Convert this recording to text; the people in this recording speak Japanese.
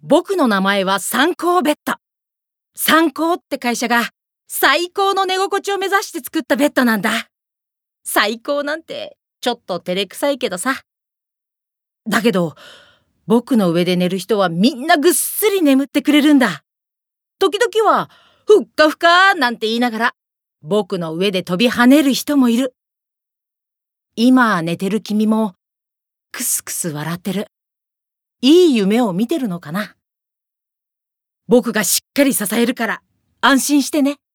僕の名前は三幸ベッド。三幸って会社が最高の寝心地を目指して作ったベッドなんだ。最高なんてちょっと照れくさいけどさ。だけど僕の上で寝る人はみんなぐっすり眠ってくれるんだ。時々はふっかふかなんて言いながら僕の上で飛び跳ねる人もいる。今寝てる君もクスクス笑ってる。いい夢を見てるのかな。僕がしっかり支えるから安心してね。